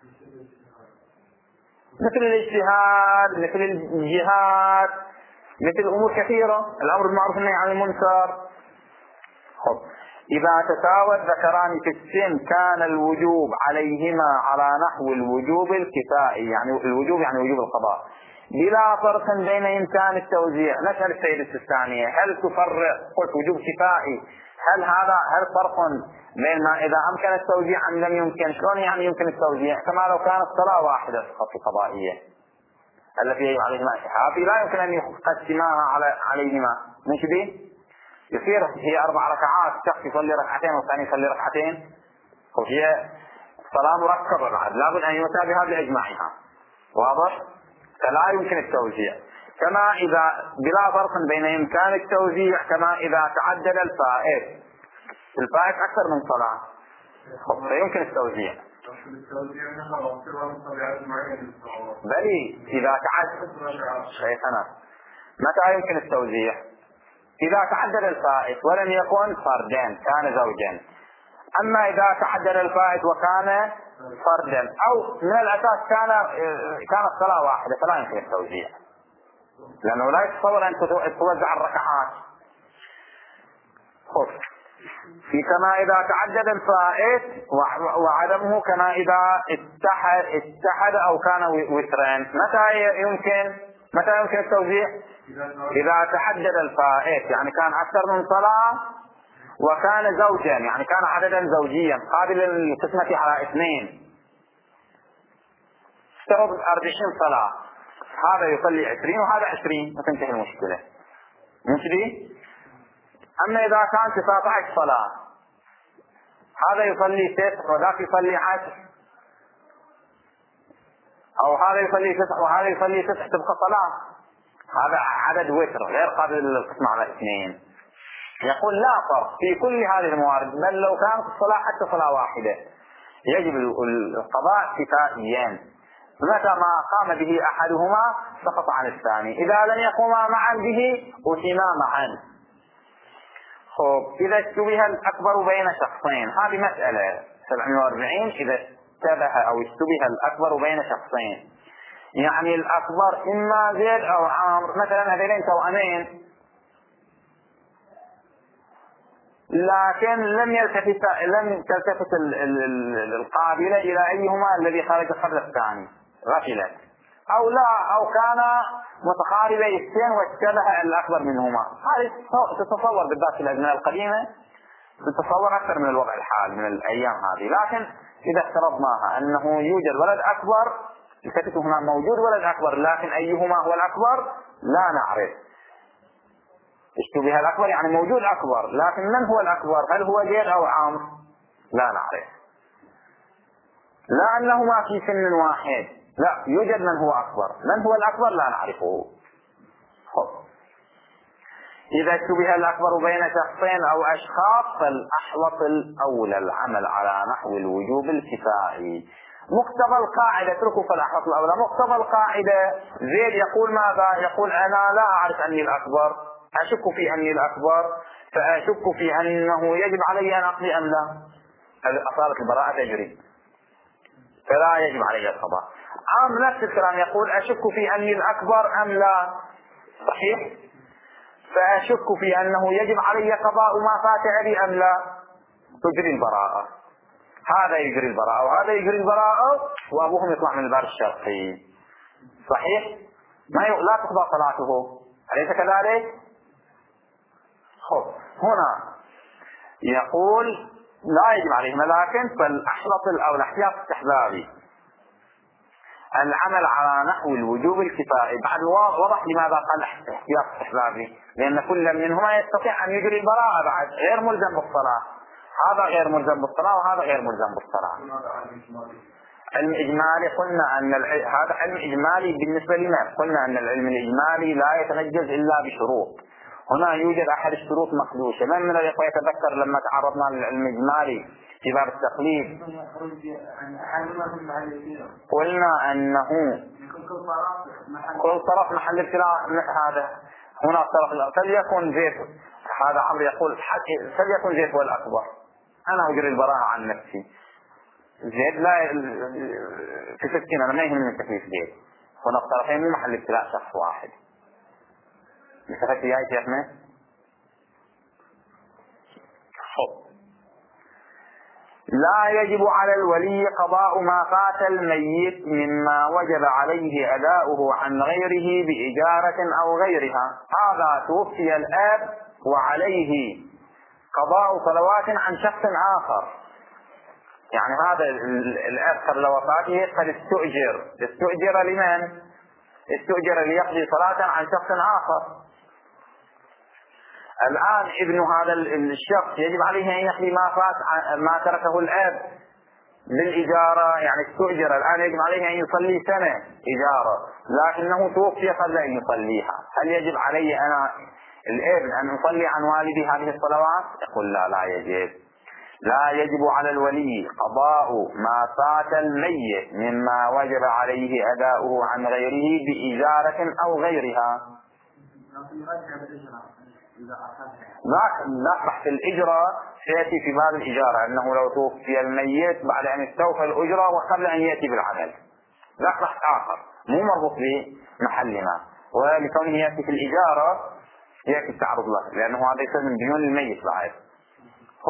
مثل الاجتهاد، مثل الجهاد، مثل أمور كثيرة، الأمر بالمعروف والنهي عن المنكر. خب، إذا تساوى الذكران في السن كان الوجوب عليهما على نحو الوجوب الكفائي، يعني الوجوب يعني وجوب القضاء، بلا فرق بين إمكان التوزيع. نسأل السيد السيستاني هل تفرق؟ قلت وجوب كفائي، هل هذا هل فرق بين ما إذا أمكن التوزيع أم لم يمكن؟ شلون يعني يمكن التوزيع؟ كما لو كانت صلاة واحدة فقط قضائية التي يجب عليهما الحافي لا يمكن أن يقسماها على عليهما، مش به؟ يصير هي أربع ركعات، شخص يصلي ركعتين والثاني يصلي ركعتين، وهي صلاة مركبة بعد لابد أن يتابعها بإجماعها، واضح؟ فلا يمكن التوزيع. كما إذا بلا فرق بين إمكان التوزيع كما إذا تعدد الفائت، الفائت أكثر من صلاة فيمكن التوزيع. بلي إذا تعدد شيخنا متى يمكن التوزيع؟ إذا تعدد الفائت ولم يكن فردين كان زوجين. أما إذا تعدد الفائت وكان فردا أو من الأساس كان كانت صلاة واحدة فلا يمكن التوزيع، لأنه لا يتصور أن توزع الركعات. خف. في كما إذا تعدد الفائت وعدمه كما إذا اتحد, اتحد أو كان وترين. متى يمكن متى يمكن التوزيع؟ إذا تحدد الفائت، يعني كان أكثر من صلاة وكان زوجا، يعني كان عددا زوجيا قابل للقسمة على اثنين. افترض أربعين صلاة، هذا يصلي عشرين وهذا عشرين، وتنتهي المشكلة. مشكلة. أما إذا كان تسعة عشر صلاة، هذا يصلي تسع وذاك يصلي عشر، أو هذا يصلي تسع وهذا يصلي تسع، تبقى صلاة، هذا عدد وتر غير قابل للقسمة على اثنين. يقول لا فرق في كل هذه الموارد، بل لو كانت الصلاة حتى صلاة واحدة يجب القضاء كفائيا، متى ما قام به أحدهما سقط عن الثاني، إذا لم يقوما معا به أتما معا. خب إذا اشتبه الأكبر بين شخصين، هذه مسألة سبعمائة وأربعين. إذا اشتبه أو اشتبه الأكبر بين شخصين، يعني الأكبر إما زيد أو عمرو، مثلا هذين توأمين لكن لم يلتفت لم تلتفت القابلة إلى أيهما الذي خرج قبل الثاني، غفلت، أو لا أو كان متقاربي السن واشتبه الأكبر منهما. هذه تتصور بالذات في الأزمنة القديمة، تتصور أكثر من الوضع الحالي من الأيام هذه. لكن إذا افترضناها أنه يوجد ولد أكبر، التفت هنا موجود ولد أكبر، لكن أيهما هو الأكبر لا نعرف. اشتبه الأكبر يعني موجود أكبر، لكن من هو الأكبر؟ هل هو زيد أو عمرو؟ لا نعرف. لا أنهما في سن واحد، لا يوجد من هو أكبر، من هو الأكبر لا نعرفه. خب. إذا اشتبه الأكبر بين شخصين أو أشخاص فالأحوط الأولى العمل على نحو الوجوب الكفائي. مقتضى القاعدة، اتركوا فالأحوط الأولى، مقتضى القاعدة زيد يقول ماذا؟ يقول أنا لا أعرف أني الأكبر، أشك في أني الأكبر، فأشك في أنه يجب علي أن أقضي أم لا. أصارت البراءة تجري، فلا يجب علي القضاء. عمرو نفس الكلام يقول أشك في أني الأكبر أم لا، صحيح، فأشك في أنه يجب علي قضاء ما فات أبي أم لا، تجري البراءة. هذا يجري البراءة وهذا يجري البراءة، وأبوهم يطلع من الباب الشرقي، صحيح، ما ي... لا تقضى صلاته، أليس كذلك؟ خب. هنا يقول لا يجب عليهم، لكن فالأحوط الأولى احتياط استحبابي العمل على نحو الوجوب الكفائي. بعد وضح لماذا قال احتياط استحبابي، لأن كل منهما يستطيع أن يجري البراءة، بعد غير ملزم بالصلاة، هذا غير ملزم بالصلاة وهذا غير ملزم بالصلاة. علم إجمالي قلنا أن الع... هذا علم إجمالي بالنسبة لنا، قلنا أن العلم الإجمالي لا يتنجز إلا بشروط. هنا يوجد أحد الشروط مخدوشة. من من الإخوة يتذكر لما تعرضنا للعلم الإجمالي في باب التقليد قلنا أنه كل طرف محل ابتلاء، هذا هنا الطرف فليكن زيد، هذا عمرو يقول فليكن زيد هو الأكبر، أنا أجري البراءة عن نفسي، زيد لا في ستين أنا ما يهمني من تكليف زيد، هنا الطرفين من محل ابتلاء شخص واحد. استفدت يا شيخنا؟ لا يجب على الولي قضاء ما فات الميت مما وجب عليه أداؤه عن غيره بإجارة أو غيرها. هذا توفي الأب وعليه قضاء صلوات عن شخص آخر، يعني هذا الأب قبل وفاته قد استؤجر، استؤجر لمن؟ استؤجر ليقضي صلاة عن شخص آخر. الآن ابن هذا الشخص يجب عليه أن يقضي ما فات ما تركه الأب بالإجارة، يعني استؤجر، الآن يجب عليه أن يصلي سنة إجارة، لكنه توفي قبل أن يصليها. هل يجب علي أنا الابن أن أصلي عن والدي هذه الصلوات؟ يقول لا لا يجب. لا يجب على الولي قضاء ما فات الميت مما وجب عليه أداؤه عن غيره بإجارة أو غيرها. لا بحث الإجرة سيأتي في باب الإجارة، أنه لو توفي الميت بعد أن استوفى الأجرة وقبل أن يأتي بالعمل، لا بحث آخر مو مربوط بمحلنا، ولكونه يأتي في الإجارة يأتي التعرض له، لأنه هذا يصير من ديون الميت بعد.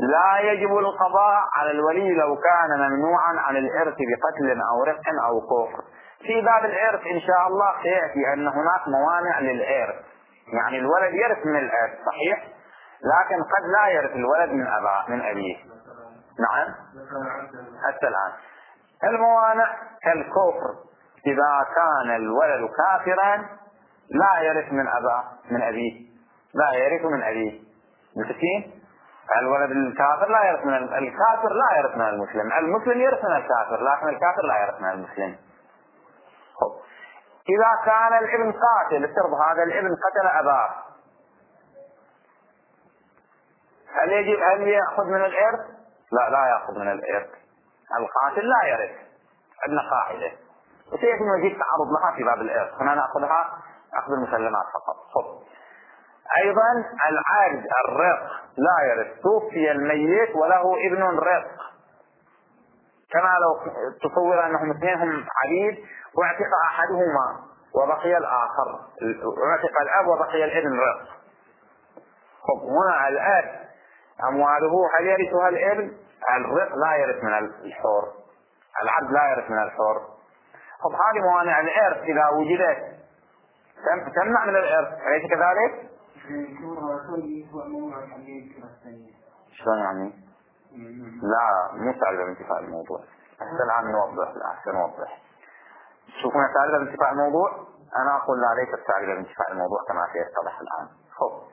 لا يجب القضاء على الولي لو كان ممنوعا عن الإرث بقتل أو رفع أو كفر. في باب الإرث إن شاء الله سيأتي أن هناك موانع للإرث، يعني الولد يرث من الإرث صحيح، لكن قد لا يرث الولد من أباه من أبيه. نعم حتى الآن الموانع كالكفر، إذا كان الولد كافرا لا يرث من أباه من أبيه، لا يرث من أبيه. متفقين؟ الولد الكافر لا يرث من الكافر لا يرث من المسلم، المسلم يرث من الكافر لكن الكافر لا يرث من المسلم. خب. إذا كان الابن قاتل، افترض هذا الابن قتل أباه، هل يجب هل يأخذ من الإرث؟ لا لا يأخذ من الإرث، القاتل لا يرث. عندنا قاعدة وسيأتي مزيد تعرض لها في باب الإرث، هنا نأخذها أخذ المسلمات فقط. خب. أيضا العبد الرق لا يرث، توفي الميت وله ابن رق، كما لو تصور أنهم اثنين هم عبيد واعتق أحدهما وبقي الآخر، واعتق الأب وبقي الابن رق. خب. هنا الأب أمواله هل يرثها الابن؟ الرق لا يرث من الحر، العبد لا يرث من الحر. خب. هذه موانع الإرث إذا وجدت تمنع من الإرث، أليس كذلك؟ شلون يعني؟ لا مو تعريف بانتفاء الموضوع، حتى الآن نوضح. لا أحسن نوضح. شوفون تعريف بانتفاء الموضوع، أنا أقول لا ليس تعريف بانتفاء الموضوع كما سيتضح الآن. خب.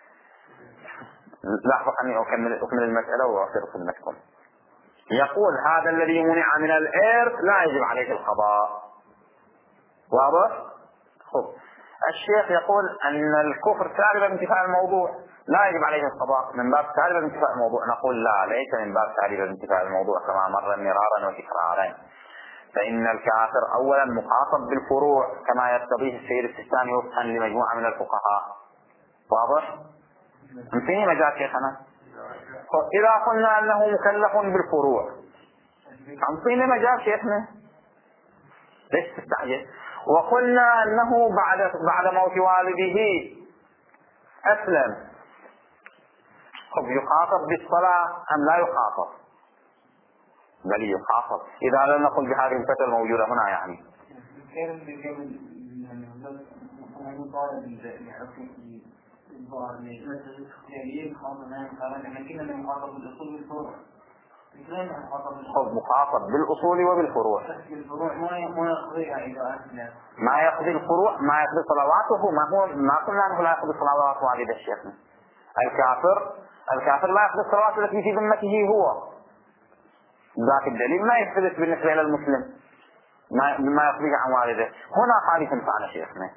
لاحظوا أني أكمل أكمل المسألة وأصير خدمتكم. يقول هذا الذي منع من الإرث لا يجب عليه القضاء. واضح؟ خب. الشيخ يقول أن الكفر تعريف بانتفاء الموضوع لا يجب عليه القضاء من باب تعريف بانتفاء الموضوع. نقول لا، ليس من باب تعريف بانتفاء الموضوع كما مر مرارا وتكرارا. فإن الكافر أولا مخاطب بالفروع كما يقتضيه السيد السيستاني وفقا لمجموعة من الفقهاء. واضح؟ أنتني مجال شيخنا. إذا قلنا أنه مكلف بالفروع أنتني مجال شيخنا، ليش تستعجل؟ وقلنا أنه بعد بعد موت والده أسلم، طب يخاطب بالصلاة أم لا يخاطب؟ بل يخاطب. إذا لم نقل بهذه الفترة الموجودة هنا يعني خذ مخاطب بالأصول وبالفروع. ما يقضي الفروع ما يقضي صلواته، ما هو ما قلنا أنه لا يقضي صلوات والد الشيخ. الكافر الكافر لا يقضي الصلوات التي في ذمته هو، ذاك الدليل ما يثبت بالنسبة إلى المسلم ما ما يقضيه عن والده. هنا خالف فعل شيخنا.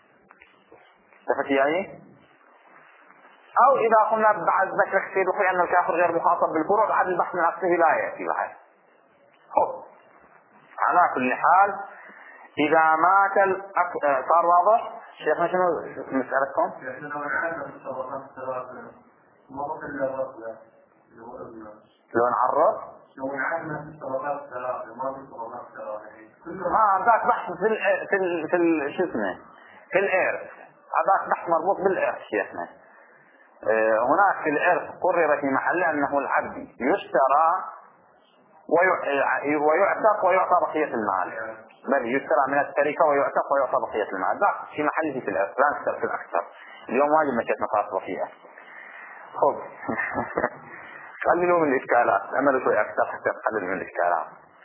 تفتي أيه؟ أو إذا قلنا بعد ذكر السيد وخي أن الكافر غير مخاطب بالفروع بعد البحث من أصله لا يأتي بعد. على كل حال إذا مات الأك... صار واضح؟ شيخنا شنو مسألتكم؟ لو نعرف؟ آه ذاك بحث في ال في ال في ال شو اسمه في الإرث، هذاك بحث مربوط بالإرث شيخنا. هناك في الإرث قرر في محل أنه العبد يشترى ويعتق ويعطى بقية المال، بل يشترى من التركة ويعتق ويعطى بقية المال. ذاك في محله في الإرث، لا نشترك في الأكثر. اليوم واجب مشيت نقاط بقية. خب قللوا من الإشكالات، أملوا شوي أكثر حتى تقللوا من الإشكالات.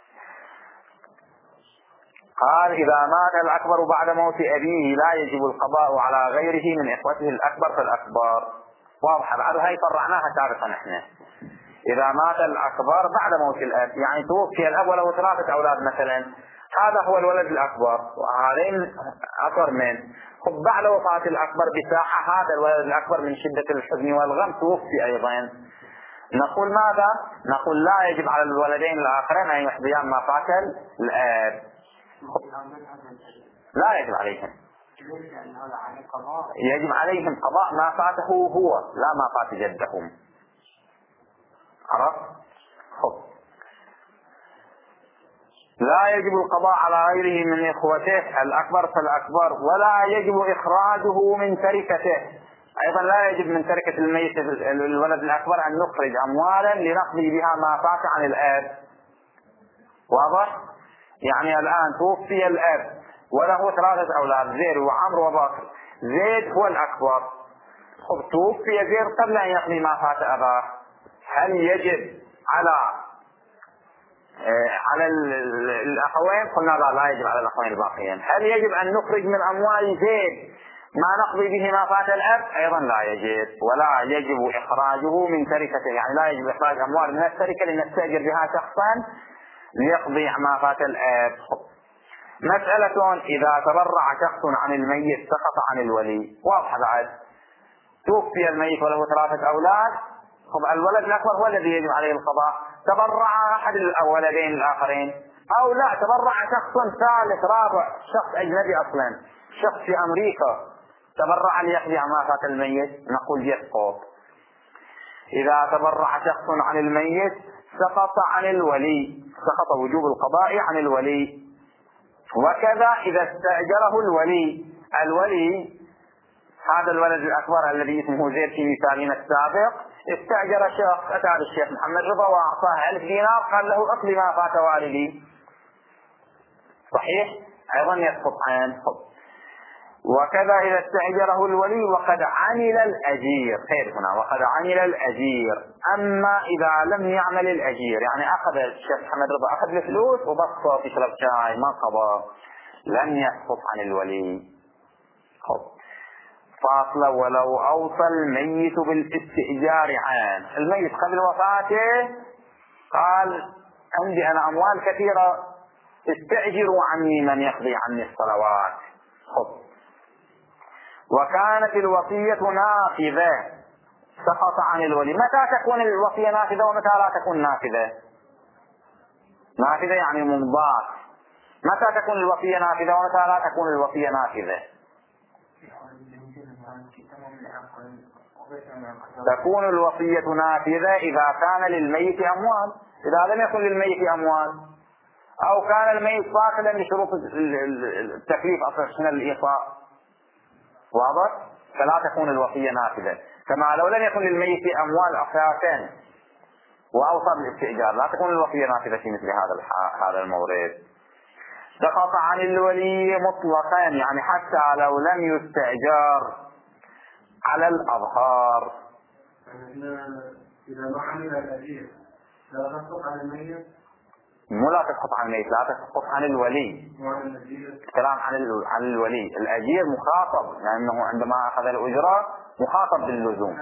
قال إذا مات الأكبر بعد موت أبيه لا يجب القضاء على غيره من إخوته الأكبر فالأكبر. واضحة بعد هاي فرعناها سابقا احنا. إذا مات الأكبر بعد موت الأب، يعني توفي الأب وله ثلاثة أولاد مثلا، هذا هو الولد الأكبر وهذين أكبر من خب بعد وفاة الأكبر بساعة هذا الولد الأكبر من شدة الحزن والغم توفي أيضا. نقول ماذا؟ نقول لا يجب على الولدين الآخرين أن يحظيان ما فات الأب، لا يجب عليهم، يجب عليهم قضاء ما فاته هو لا ما فات جدهم. عرفت؟ خب لا يجب القضاء على غيره من إخوته الأكبر فالأكبر، ولا يجب إخراجه من تركته. أيضا لا يجب من تركة الميت الولد الأكبر أن نخرج أموالا لنقضي بها ما فات عن الأب. واضح؟ يعني الآن توفي الأب وله ثلاثة أولاد، زيد وعمرو وبكر. زيد هو الأكبر، خب توفي زيد قبل أن يقضي ما فات أباه، هل يجب على على الأخوين؟ قلنا لا، لا يجب على الأخوين الباقيين. هل يجب أن نخرج من أموال زيد ما نقضي به ما فات الأب؟ أيضا لا يجب، ولا يجب إخراجه من تركته، يعني لا يجب إخراج أموال من التركة لنستأجر بها شخصا ليقضي ما فات الأب. مسألة إذا تبرع شخص عن الميت سقط عن الولي. واضح بعد، توفي الميت وله ثلاثة أولاد، طب الولد الأكبر هو الذي يجب عليه القضاء. تبرع أحد الولدين الآخرين، أو لا تبرع شخص ثالث رابع، شخص أجنبي أصلا، شخص في أمريكا تبرع ليقضي ما فات الميت، نقول يسقط. إذا تبرع شخص عن الميت سقط عن الولي، سقط وجوب القضاء عن الولي. وكذا إذا استأجره الولي، الولي هذا الولد الأكبر الذي اسمه زيد في مثالنا السابق، استأجر شخص، أتى الشيخ محمد رضا وأعطاه ألف دينار، قال له اقضي ما فات والدي، صحيح؟ أيضا يسقط عن حب. وكذا إذا استأجره الولي وقد عمل الأجير، خير هنا، وقد عمل الأجير. أما إذا لم يعمل الأجير، يعني أخذ الشيخ محمد رضا أخذ الفلوس وبصه في شرب شاي ما قضى، لم يسقط عن الولي. خب فاصلة: ولو أوصى الميت بالاستئجار عن الميت قبل وفاته، قال عندي أنا أموال كثيرة، استأجروا عني من يقضي عني الصلوات. خب وكانت الوصية نافذة، سقط عن الولي. متى تكون الوصية نافذة ومتى لا تكون نافذة؟ نافذة يعني ممضاة. متى تكون الوصية نافذة ومتى لا تكون الوصية نافذة؟ تكون الوصية نافذة إذا كان للميت أموال. إذا لم يكن للميت أموال، أو كان الميت فاقدا لشروط التكليف أصلا الإيصاء، واضح؟ فلا تكون الوصية نافذة. كما لو لم يكن للميت أموال أساسا وأوصى بالاستئجار، لا تكون الوصية نافذة في مثل هذا هذا المورد. سقط عن الولي مطلقا، يعني حتى لو لم يستأجر على الأظهار. إذا ما عمل الأجير لا تسقط عن الميت؟ مو لا تسقط عن الميت، لا تسقط عن الولي. الكلام عن عن الولي. الأجير مخاطب، لأنه عندما أخذ الأجرة مخاطب باللزوم.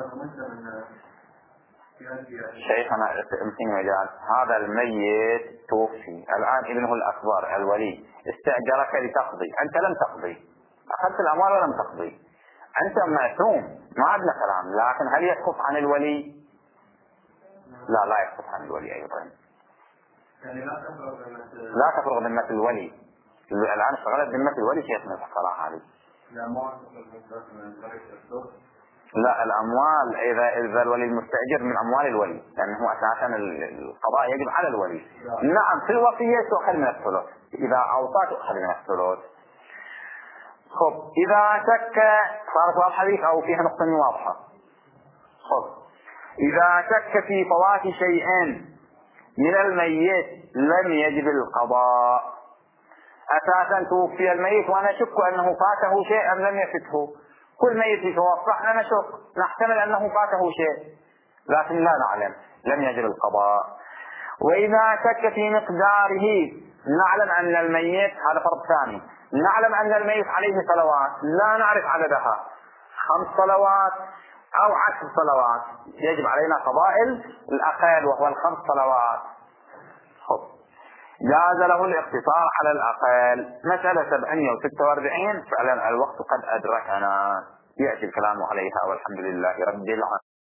شيخنا يمكن مجال، هذا الميت توفي الآن، ابنه الأكبر الولي استأجرك لتقضي، أنت لم تقضي، أخذت الأموال ولم تقضي، أنت معتوم، ما عندنا كلام. لكن هل يسقط عن الولي؟ لا، لا يسقط عن الولي أيضا. لا تفرغ ذمة الولي. الآن اشتغلت ذمة الولي شيخنا الصراحة عليه. لا، الأموال إذا إذا الولي المستأجر من أموال الولي، لأنه أساسا القضاء يجب على الولي. نعم، في الوصية تؤخذ من الثلث، إذا أوصى تؤخذ من الثلث. خب إذا شك، صارت واضحة ذيك أو فيها نقطة واضحة؟ خب إذا شك في فوات شيء من الميت لم يجب القضاء. أساسا توفي الميت وأنا أشك أنه فاته شيء أم لم يفته. كل ميت يتوفى احنا نشك، نحتمل أنه فاته شيء لكن لا نعلم، لم يجب القضاء. وإذا شك في مقداره، نعلم أن الميت، هذا فرض ثاني، نعلم أن الميت عليه صلوات لا نعرف عددها، خمس صلوات أو عشر صلوات، يجب علينا قضاء الأقل وهو الخمس صلوات. خب جاز له الاقتصار على الأقل. مسألة سبعمائة وستة وأربعين فعلا الوقت قد أدركنا، يأتي الكلام عليها والحمد لله رب العالمين.